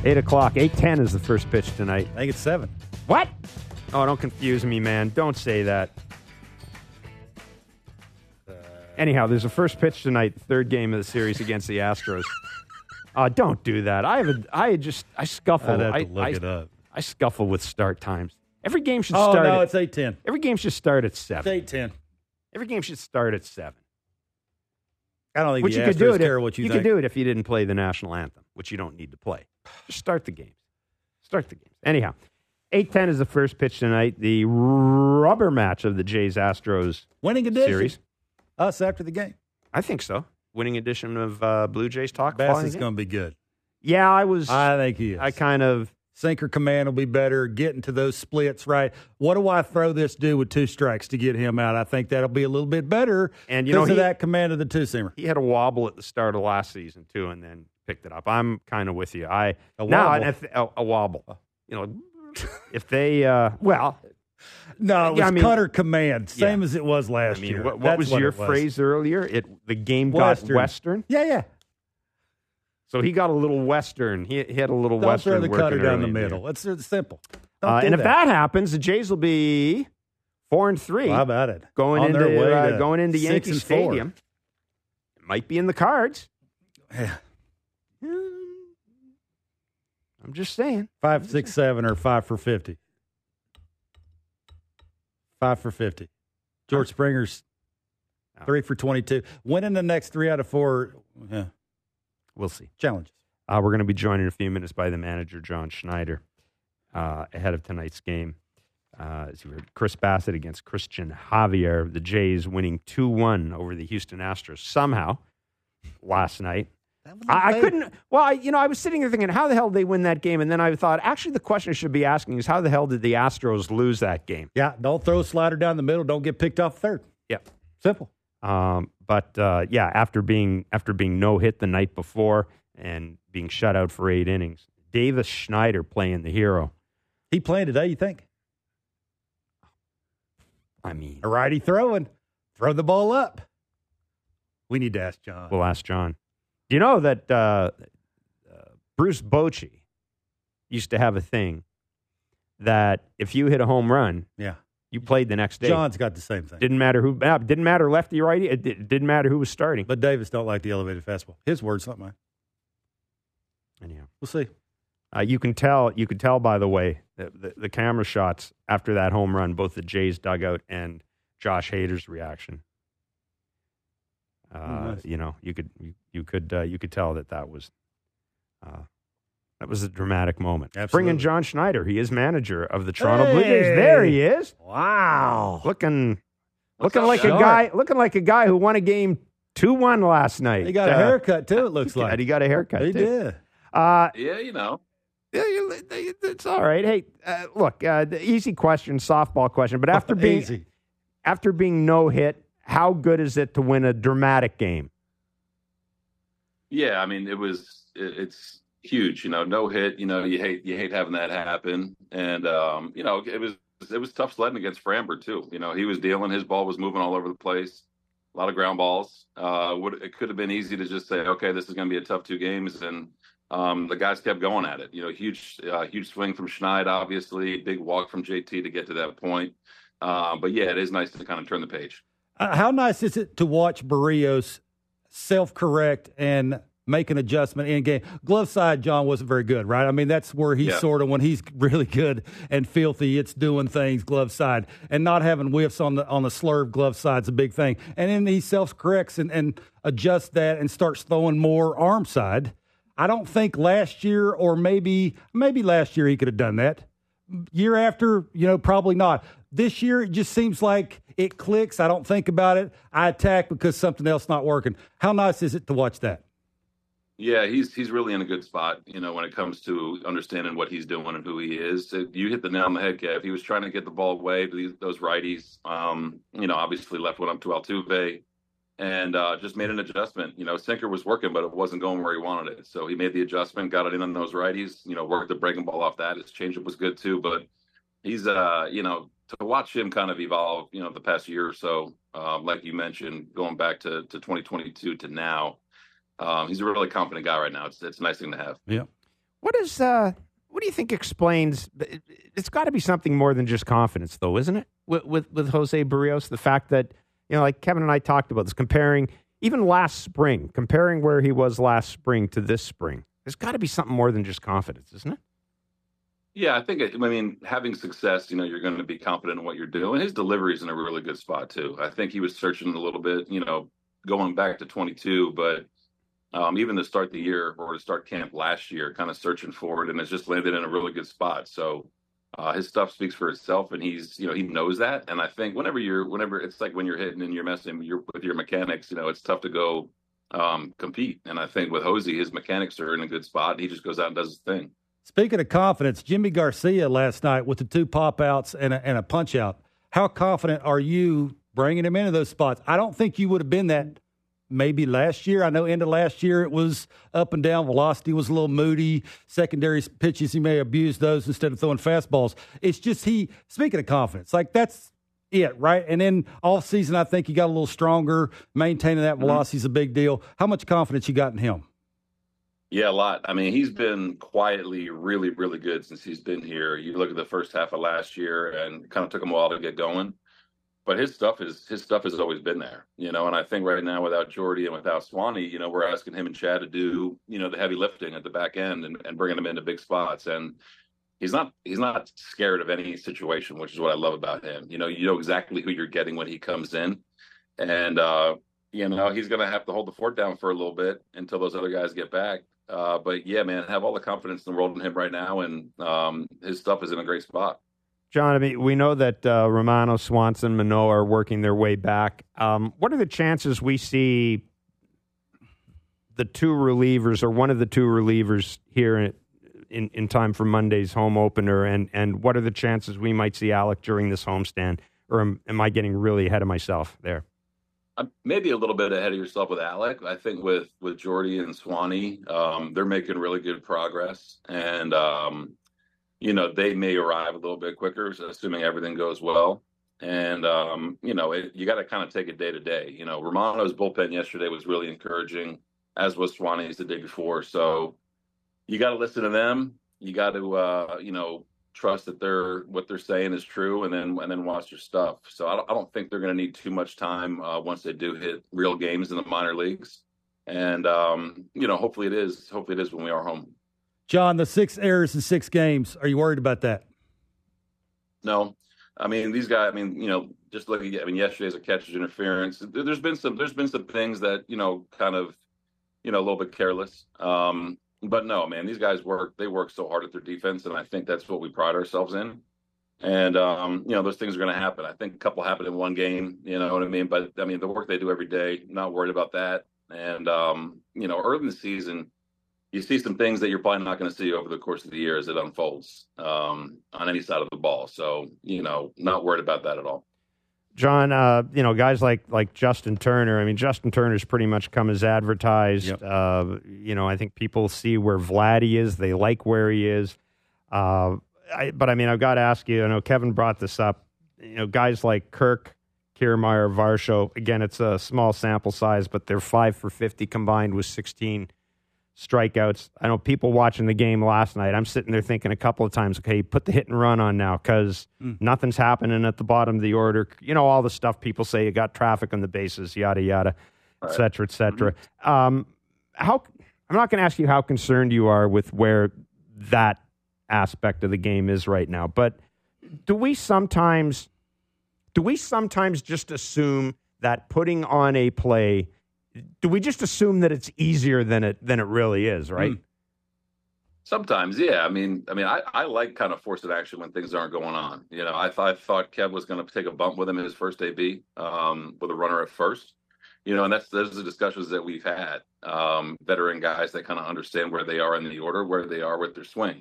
8 o'clock. 8:10 is the first pitch tonight. I think it's 7. What? Oh, don't confuse me, man. Don't say that. Anyhow, there's a first pitch tonight, the third game of the series against the Astros. Don't do that. I scuffle. I'd have to look it up. I scuffle with start times. Every game should Oh, start. no, it's 8:10. Every game should start at 7. It's 8:10. Every game should start at 7. I don't think Which the you could do Astros it. care what you You think. could do it if you didn't play the national anthem, which you don't need to play. Just start the games. Start the games. Anyhow, 8:10 is the first pitch tonight. The rubber match of the Jays-Astros Winning edition. series. Us after the game. I think so. Winning edition of Blue Jays Talk. Bass is going to be good. Yeah, I think he is. I kind of. Sinker command will be better, getting to those splits right. What do I throw this do with 2 strikes to get him out? I think that'll be a little bit better and because of that command of the two-seamer. He had a wobble at the start of last season, too, and then picked it up. I'm kind of with you. A wobble. You know, if they, No, it was cutter command, same as it was last year. What was your phrase earlier? The game got Western? Yeah. So he got a little Western. He had a little Don't Western. Throw the cutter down the middle. It's simple. If that happens, the Jays will be 4-3. How about it? Going into Yankee 6-4. Stadium. It might be in the cards. Yeah. I'm just saying. 5, 6, 7, or 5 for 50. 5 for 50. George Springer's 3 for 22. Winning the next 3 out of 4. Yeah. We'll see. Challenges. We're going to be joined in a few minutes by the manager, John Schneider, ahead of tonight's game. As you heard, Chris Bassett against Christian Javier. The Jays winning 2-1 over the Houston Astros somehow last night. I couldn't. Well, I was sitting there thinking, how the hell did they win that game? And then I thought, actually, the question I should be asking is, how the hell did the Astros lose that game? Yeah, don't throw a slider down the middle. Don't get picked off third. Yeah, simple. After being no hit the night before and being shut out for 8 innings, Davis Schneider playing the hero. He playing today, you think? I mean, a righty throwing, throw the ball up. We need to ask John. We'll ask John. Do you know that Bruce Bochy used to have a thing that if you hit a home run, you played the next day. John's got the same thing. Didn't matter lefty, righty. It didn't matter who was starting. But Davis don't like the elevated fastball. His words, not mine. Anyhow, we'll see. You can tell. By the way, the camera shots after that home run, both the Jays dugout and Josh Hader's reaction. Nice. You could tell that was a dramatic moment. Absolutely. Bring in John Schneider. He is manager of the Toronto Blue Jays. There he is. Wow. Looking like a guy who won a game 2-1 last night. He got a haircut too. It looks like he got a haircut. He did. It's all right. Hey, look, the easy question, softball question. But after being no hit, how good is it to win a dramatic game? Yeah, I mean, it's huge. No hit. You hate having that happen, and it was tough sledding against Framber too. He was dealing. His ball was moving all over the place. A lot of ground balls. It could have been easy to just say, okay, this is going to be a tough 2 games, and the guys kept going at it. Huge swing from Schneid, obviously, big walk from JT to get to that point. But yeah, it is nice to kind of turn the page. How nice is it to watch Barrios self-correct and make an adjustment in game? Glove side, John, wasn't very good, right? I mean, that's where he's sort of, when he's really good and filthy, it's doing things glove side. And not having whiffs on the slurve glove side is a big thing. And then he self-corrects and adjusts that and starts throwing more arm side. I don't think last year, or maybe last year he could have done that. Year after, probably not. This year, it just seems like it clicks. I don't think about it. I attack because something else not working. How nice is it to watch that? Yeah, he's really in a good spot, when it comes to understanding what he's doing and who he is. You hit the nail on the head, Kev. He was trying to get the ball away to those righties. Obviously left one up to Altuve and just made an adjustment. Sinker was working, but it wasn't going where he wanted it. So he made the adjustment, got it in on those righties, worked the breaking ball off that. His changeup was good too, but he's, to watch him kind of evolve, the past year or so, like you mentioned, going back to 2022 to now, he's a really confident guy right now. It's a nice thing to have. Yeah. What do you think explains? It's got to be something more than just confidence, though, isn't it? With Jose Barrios, the fact that, like Kevin and I talked about this, comparing even last spring, comparing where he was last spring to this spring. There's got to be something more than just confidence, isn't it? Yeah, I mean, having success, you're going to be confident in what you're doing. His delivery is in a really good spot, too. I think he was searching a little bit, going back to 22, but even to start the year or to start camp last year, kind of searching for it, and it's just landed in a really good spot. So his stuff speaks for itself, and he's, he knows that. And I think whenever it's like when you're hitting and you're messing with your mechanics, it's tough to go compete. And I think with Jose, his mechanics are in a good spot. He just goes out and does his thing. Speaking of confidence, Jimmy Garcia last night with the 2 pop-outs and a punch-out. How confident are you bringing him into those spots? I don't think you would have been that maybe last year. I know end of last year it was up and down. Velocity was a little moody. Secondary pitches, he may abuse those instead of throwing fastballs. It's just speaking of confidence, like that's it, right? And then all season, I think he got a little stronger. Maintaining that velocity is a big deal. How much confidence you got in him? Yeah, a lot. I mean, he's been quietly really, really good since he's been here. You look at the first half of last year, and it kind of took him a while to get going. But his stuff has always been there, and I think right now without Jordy and without Swanee, we're asking him and Chad to do, the heavy lifting at the back end and bringing him into big spots. And he's not scared of any situation, which is what I love about him. You know exactly who you're getting when he comes in, and he's going to have to hold the fort down for a little bit until those other guys get back. But yeah, man, have all the confidence in the world in him right now, and his stuff is in a great spot. John, I mean, we know that Romano, Swanson, Manoah are working their way back. What are the chances we see the 2 relievers or one of the 2 relievers here in time for Monday's home opener? And what are the chances we might see Alec during this homestand? Or am I getting really ahead of myself there? Maybe a little bit ahead of yourself with Alec. I think with Jordy and Swanee, they're making really good progress. And, they may arrive a little bit quicker, assuming everything goes well. And, you got to kind of take it day to day. Romano's bullpen yesterday was really encouraging, as was Swanee's the day before. So you got to listen to them. You got to, trust that what they're saying is true, and then watch your stuff. So I don't think they're going to need too much time once they do hit real games in the minor leagues. And, hopefully it is when we are home. John, the 6 errors in 6 games, are you worried about that? No. I mean, these guys, just looking at, yesterday's a catcher's interference. There's been some things that, kind of, a little bit careless. But no, man, these guys work so hard at their defense, and I think that's what we pride ourselves in. And, those things are going to happen. I think a couple happened in one game, you know what I mean? But, the work they do every day, not worried about that. And, early in the season, you see some things that you're probably not going to see over the course of the year as it unfolds on any side of the ball. So, not worried about that at all. John, guys like Justin Turner. Justin Turner's pretty much come as advertised. Yep. I think people see where Vladdy is. They like where he is. But I've got to ask you, I know Kevin brought this up, guys like Kirk, Kiermaier, Varsho, again, it's a small sample size, but they're 5 for 50 combined with 16 strikeouts. I know people watching the game last night, I'm sitting there thinking a couple of times, okay, put the hit and run on now because nothing's happening at the bottom of the order. All the stuff people say, you got traffic on the bases, yada, yada, et cetera, et cetera. I'm not going to ask you how concerned you are with where that aspect of the game is right now, but do we sometimes just assume that putting on a play, do we just assume that it's easier than it really is, right? Sometimes, yeah. I like kind of forcing action when things aren't going on. I thought Kev was going to take a bump with him in his first AB with a runner at first. And those are the discussions that we've had. Veteran guys that kind of understand where they are in the order, where they are with their swing.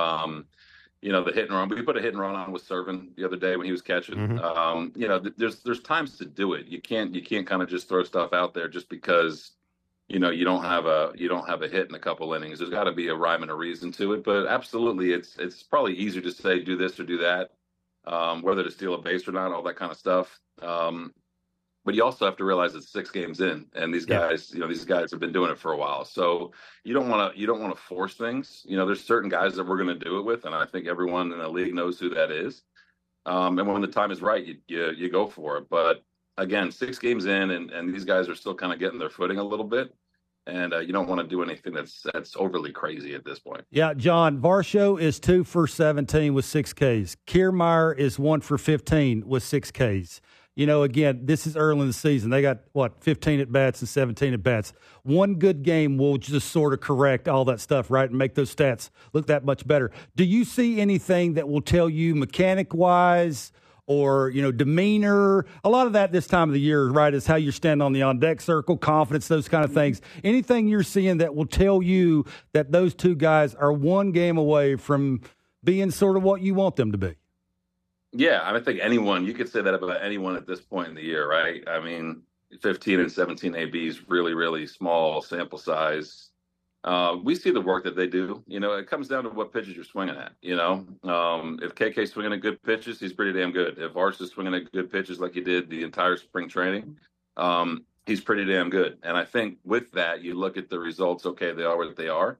The hit and run. We put a hit and run on with Servin the other day when he was catching. There's times to do it. You can't kind of just throw stuff out there just because you don't have a hit in a couple innings. There's got to be a rhyme and a reason to it. But absolutely, it's probably easier to say do this or do that, whether to steal a base or not, all that kind of stuff. But you also have to realize it's 6 games in, and these guys, these guys have been doing it for a while. So you don't want to force things. There's certain guys that we're going to do it with, and I think everyone in the league knows who that is. And when the time is right, you go for it. But again, 6 games in, and these guys are still kind of getting their footing a little bit. And you don't want to do anything that's overly crazy at this point. Yeah, John, Varsho is 2 for 17 with 6 Ks. Kiermaier is 1 for 15 with 6 Ks. Again, this is early in the season. They got, 15 at-bats and 17 at-bats. One good game will just sort of correct all that stuff, right, and make those stats look that much better. Do you see anything that will tell you mechanic-wise or, demeanor? A lot of that this time of the year, right, is how you're standing on the on-deck circle, confidence, those kind of things. Anything you're seeing that will tell you that those two guys are one game away from being sort of what you want them to be? Yeah, I think you could say that about anyone at this point in the year, right? I mean, 15 and 17 ABs, really, really small sample size. We see the work that they do. It comes down to what pitches you're swinging at. If KK's swinging at good pitches, he's pretty damn good. If Arch is swinging at good pitches like he did the entire spring training, he's pretty damn good. And I think with that, you look at the results. Okay, they are what they are.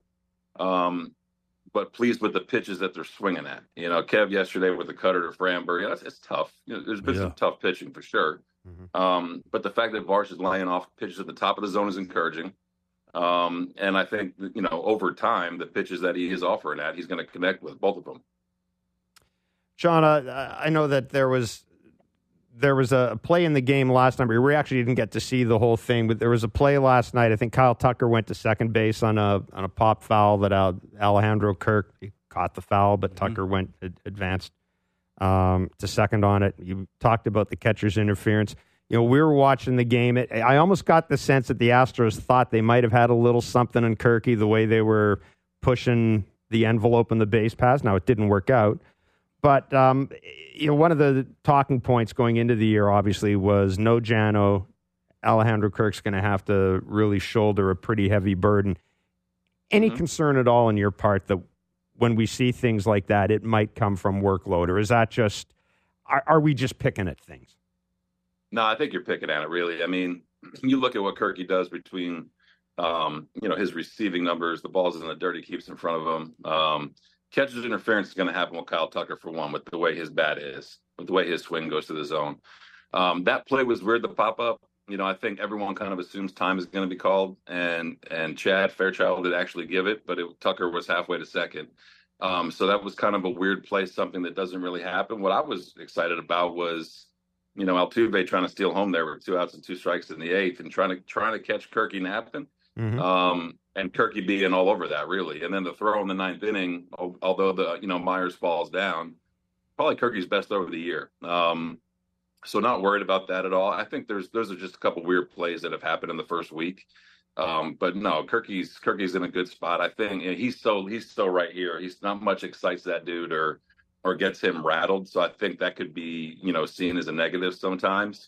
But pleased with the pitches that they're swinging at. Kev yesterday with the cutter to Framber, it's tough. There's been some tough pitching for sure. Mm-hmm. But the fact that Varsh is laying off pitches at the top of the zone is encouraging. And I think, over time, the pitches that he is offering at, he's going to connect with both of them. John, I know that there was a play in the game last night. We actually didn't get to see the whole thing, but there was a play last night. I think Kyle Tucker went to second base on a pop foul that Alejandro Kirk caught the foul, but Tucker went advanced to second on it. You talked about the catcher's interference. We were watching the game. I almost got the sense that the Astros thought they might have had a little something in Kirky the way they were pushing the envelope in the base pass. Now, it didn't work out. But, one of the talking points going into the year, obviously, was no Jano. Alejandro Kirk's going to have to really shoulder a pretty heavy burden. Any concern at all on your part that when we see things like that, it might come from workload? Or is that just, are we just picking at things? No, I think you're picking at it, really. I mean, you look at what Kirky does between, his receiving numbers, the balls in the dirt he keeps in front of him. Catcher's interference is going to happen with Kyle Tucker, for one, with the way his bat is, with the way his swing goes to the zone. That play was weird to pop up. I think everyone kind of assumes time is going to be called, and Chad Fairchild did actually give it, but Tucker was halfway to second. So that was kind of a weird play, something that doesn't really happen. What I was excited about was, Altuve trying to steal home there with 2 outs and 2 strikes in the 8th and trying to catch Kirky napping. Mm-hmm. And Kirky being all over that, really. And then the throw in the 9th inning, although Myers falls down, probably Kirky's best throw of the year. So not worried about that at all. I think those are just a couple weird plays that have happened in the first week. But no, Kirky's in a good spot. I think he's so right here. He's not much excites that dude or gets him rattled. So I think that could be, seen as a negative sometimes.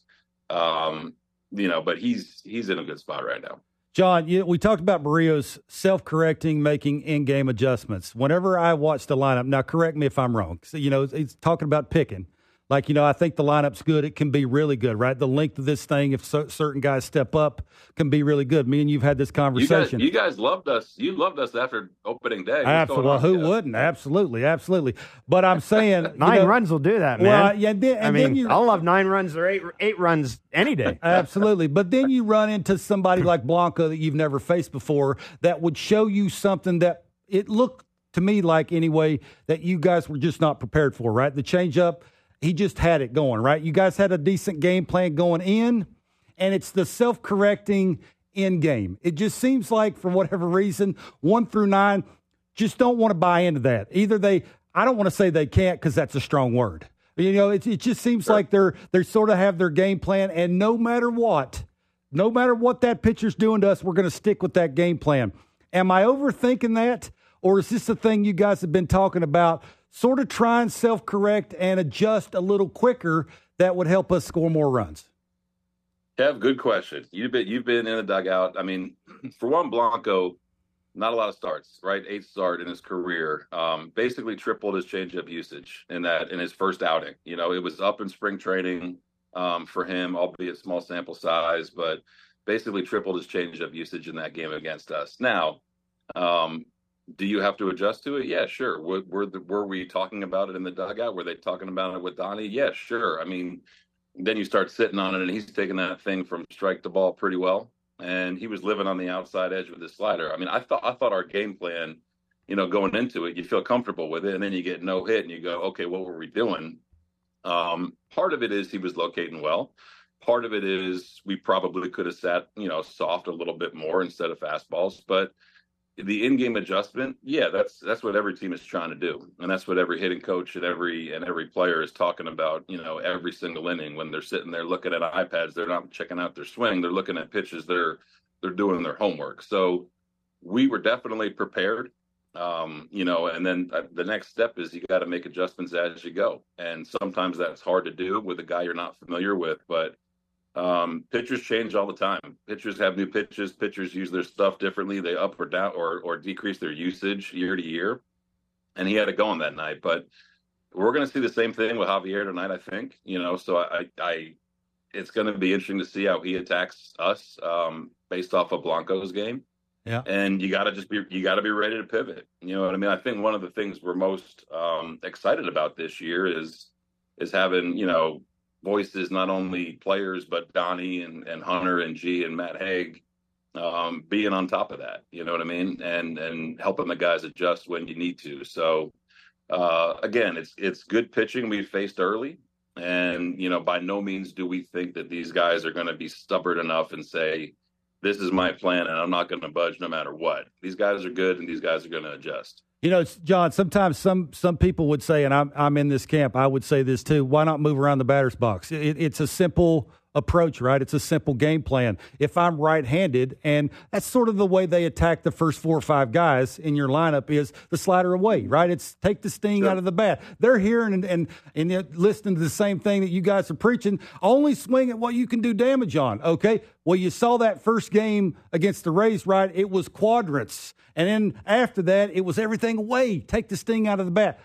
But he's in a good spot right now. John, we talked about Berríos self-correcting, making in-game adjustments. Whenever I watch the lineup, now correct me if I'm wrong. So, he's talking about picking. Like, I think the lineup's good. It can be really good, right? The length of this thing, if certain guys step up, can be really good. Me and you've had this conversation. You guys loved us. You loved us after opening day. Absolutely. Well, who wouldn't? Absolutely. But I'm saying 9 runs will do that, man. Well, yeah. I'll love 9 runs or eight runs any day. Absolutely. But then you run into somebody like Blanco that you've never faced before that would show you something that it looked to me like anyway that you guys were just not prepared for, right? The changeup. He just had it going, right? You guys had a decent game plan going in, and it's the self-correcting in game. It just seems like, for whatever reason, 1 through 9 just don't want to buy into that. Either I don't want to say they can't because that's a strong word. It just seems like they sort of have their game plan, and no matter what that pitcher's doing to us, we're going to stick with that game plan. Am I overthinking that, or is this the thing you guys have been talking about? Sort of try and self-correct and adjust a little quicker that would help us score more runs? Kev, good question. You've been in the dugout. I mean, for one, Blanco, not a lot of starts, right? 8th start in his career. Basically tripled his changeup usage in his first outing. It was up in spring training. for him, albeit small sample size, but basically tripled his changeup usage in that game against us. Now, do you have to adjust to it? Yeah, sure. Were we talking about it in the dugout? Were they talking about it with Donnie? Yeah, sure. I mean, then you start sitting on it, and he's taking that thing from strike to ball pretty well. And he was living on the outside edge with his slider. I mean, I thought our game plan, going into it, you feel comfortable with it, and then you get no hit, and you go, okay, what were we doing? Part of it is he was locating well. Part of it is we probably could have sat, soft a little bit more instead of fastballs. But the in-game adjustment, yeah, that's what every team is trying to do, and that's what every hitting coach and every player is talking about. Every single inning when they're sitting there looking at iPads, they're not checking out their swing; they're looking at pitches. They're doing their homework. So we were definitely prepared. And then the next step is you got to make adjustments as you go. And sometimes that's hard to do with a guy you're not familiar with, but pitchers change all the time. Pitchers have new pitches. Pitchers use their stuff differently. They up or down or decrease their usage year to year. And he had it going that night, but we're going to see the same thing with Javier tonight, I think, so I it's going to be interesting to see how he attacks us, based off of Blanco's game. Yeah. And you got to be ready to pivot. You know what I mean? I think one of the things we're most excited about this year is having, voices, not only players, but Donnie and Hunter and G and Matt Haig, being on top of that, you know what I mean? And helping the guys adjust when you need to. So again, it's good pitching we faced early. And, by no means do we think that these guys are going to be stubborn enough and say, this is my plan, and I'm not going to budge no matter what. These guys are good, and these guys are going to adjust. John, sometimes some people would say, and I'm in this camp, I would say this too, why not move around the batter's box? It's a simple approach, right? It's a simple game plan. If I'm right-handed, and that's sort of the way they attack the first 4 or 5 guys in your lineup is the slider away, right? It's take the sting out of the bat. They're hearing and listening to the same thing that you guys are preaching. Only swing at what you can do damage on, okay? Well, you saw that first game against the Rays, right? It was quadrants. And then after that, it was everything away. Take the sting out of the bat.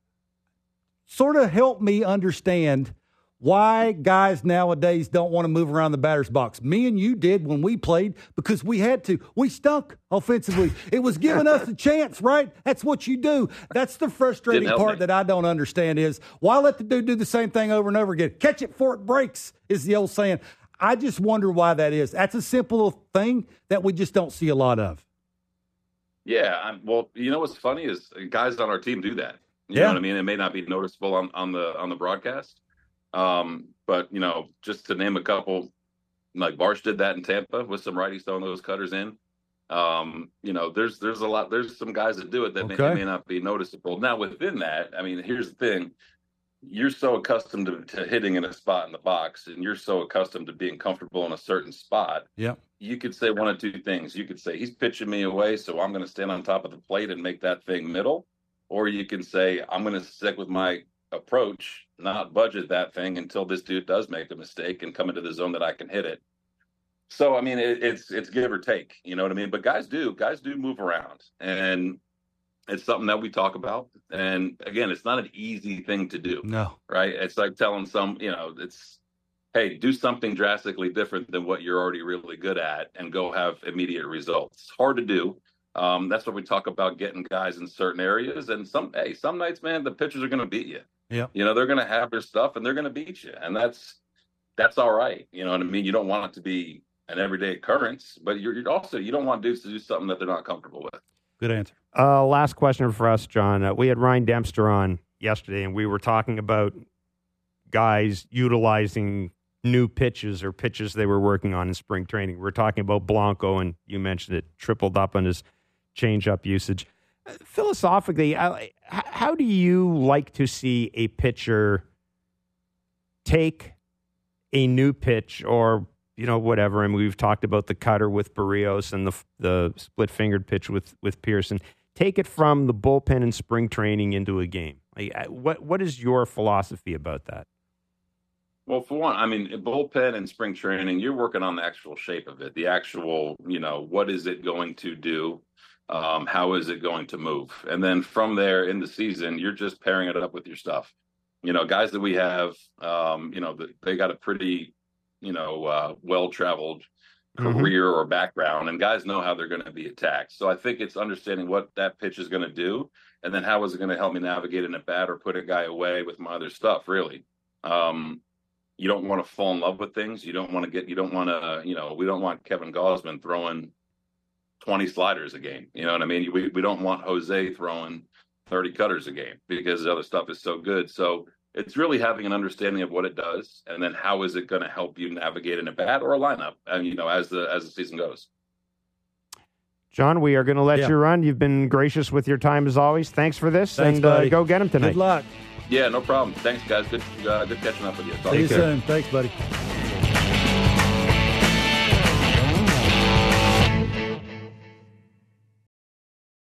Sort of help me understand why guys nowadays don't want to move around the batter's box. Me and you did when we played because we had to. We stunk offensively. It was giving us a chance, right? That's what you do. That's the frustrating part that I don't understand is why let the dude do the same thing over and over again? Catch it before it breaks is the old saying. I just wonder why that is. That's a simple thing that we just don't see a lot of. Yeah, well, what's funny is guys on our team do that. You know what I mean? It may not be noticeable on the broadcast. But just to name a couple, like Barsh did that in Tampa with some righties throwing those cutters in. There's some guys that do it that may not be noticeable. Now within that, I mean, here's the thing. You're so accustomed to hitting in a spot in the box, and you're so accustomed to being comfortable in a certain spot. Yeah. You could say one of two things. You could say, he's pitching me away, so I'm going to stand on top of the plate and make that thing middle. Or you can say, I'm going to stick with my approach, not budget that thing until this dude does make a mistake and come into the zone that I can hit it. So, I mean, it's give or take, you know what I mean? But guys do move around, and it's something that we talk about. And again, it's not an easy thing to do. No. Right. It's like telling hey, do something drastically different than what you're already really good at and go have immediate results. It's hard to do. That's what we talk about, getting guys in certain areas. And some nights, man, the pitchers are going to beat you. Yeah. They're going to have their stuff and they're going to beat you. And that's all right. You know what I mean? You don't want it to be an everyday occurrence, but you don't want dudes to do something that they're not comfortable with. Good answer. Last question for us, John. We had Ryan Dempster on yesterday, and we were talking about guys utilizing new pitches or pitches they were working on in spring training. We're talking about Blanco, and you mentioned it, tripled up on his changeup usage. Philosophically, how do you like to see a pitcher take a new pitch or, whatever? And we've talked about the cutter with Barrios and the split-fingered pitch with Pearson. Take it from the bullpen in spring training into a game. What is your philosophy about that? Well, for one, I mean, bullpen and spring training, you're working on the actual shape of it, the actual, what is it going to do? How is it going to move? And then from there in the season, you're just pairing it up with your stuff. guys that we have, they got a pretty, well-traveled career or background, and guys know how they're going to be attacked. So I think it's understanding what that pitch is going to do, and then how is it going to help me navigate in a bat or put a guy away with my other stuff, really. You don't want to fall in love with things. We don't want Kevin Gausman throwing 20 sliders a game. You know what I mean? We don't want Jose throwing 30 cutters a game because the other stuff is so good. So it's really having an understanding of what it does, and then how is it going to help you navigate in a bat or a lineup, and as the season goes. John, we are going to let you run. You've been gracious with your time as always. Thanks for this, Thanks, and buddy. go get him tonight. Good luck. Yeah, no problem. Thanks, guys. Good catching up with you. See you soon. Thanks, buddy.